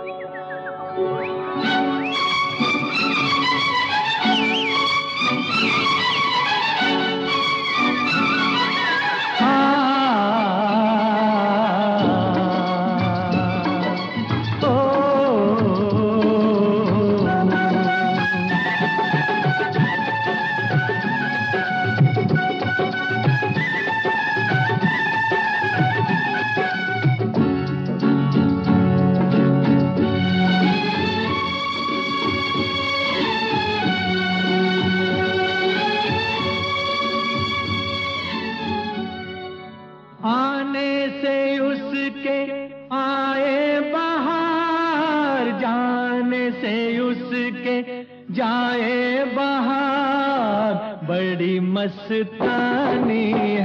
आने से उसके आए बहार, जाने से उसके जाए बहार, बड़ी मस्तानी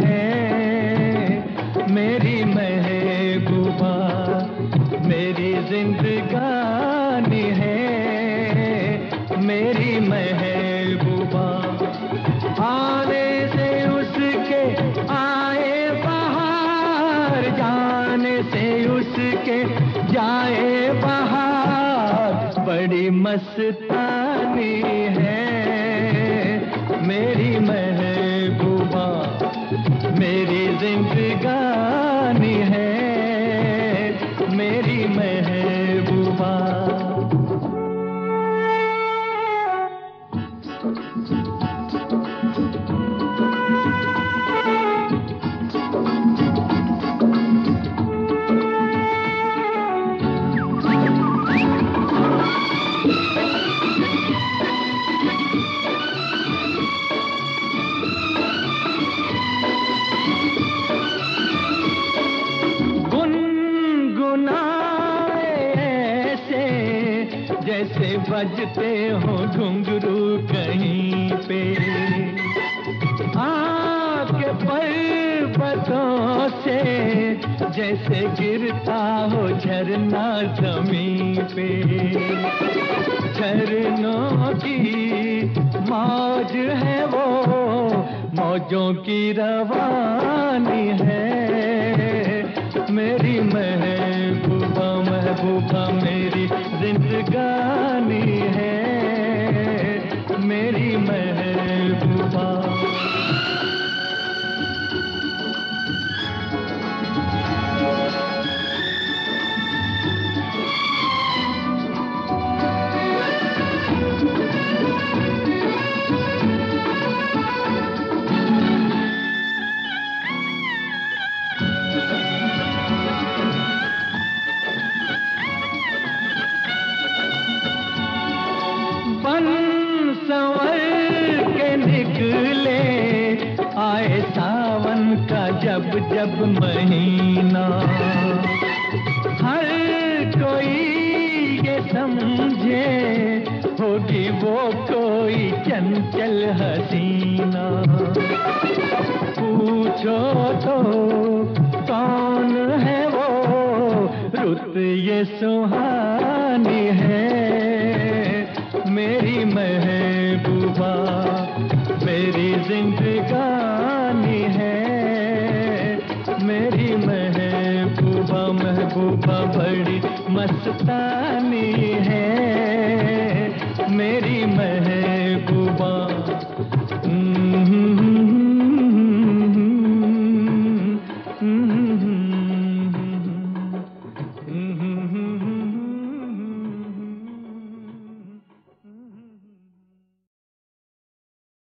है मेरी महबूबा, मेरी जिंदगानी है मेरी महबूबा। आने से उसके आए बहार, जाने से उसके जाए बहार, बड़ी मस्तानी है मेरी महबूबा, मेरी जिंदगानी है मेरी महबूबा। जैसे बजते हो घुंघरू कहीं पे, आके पर्वतों से जैसे गिरता हो झरना जमीन पे। झरनों की मौज है वो, मौजों की रवानी है मेरी महबूबा, महबूबा मेरी जिंदगानी है मेरी महबूबा। संवर के निकले आए सावन का जब जब महीना, हर कोई ये समझे होगी वो कोई चंचल हसीना। पूछो तो कौन है वो, रुत ये सुहानी है मेरी महबूबा, मेरी जिंदगानी है मेरी महबूबा, महबूबा बड़ी मस्तानी है मेरी